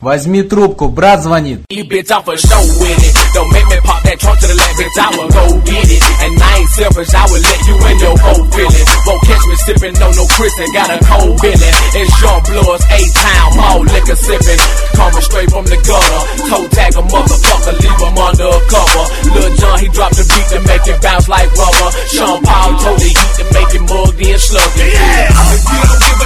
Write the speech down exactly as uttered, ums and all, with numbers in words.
Возьми трубку, брат звонит. Bitch, I'm for show with it. Don't make me pop that trunk to the left, bitch, I will go get it. And I ain't selfish, I will let you in your whole feeling. Won't catch me sipping, no, no Kristen, got a cold feeling. It's Jean Bloods, A-Town, all liquor sipping. Coming straight from the gutter. Toe tag a motherfucker, leave him under a cover. Lil John, he dropped the beat to make it bounce like rubber. Sean Paul told the heat to make it mugged in slugging. Yeah, if you don't give a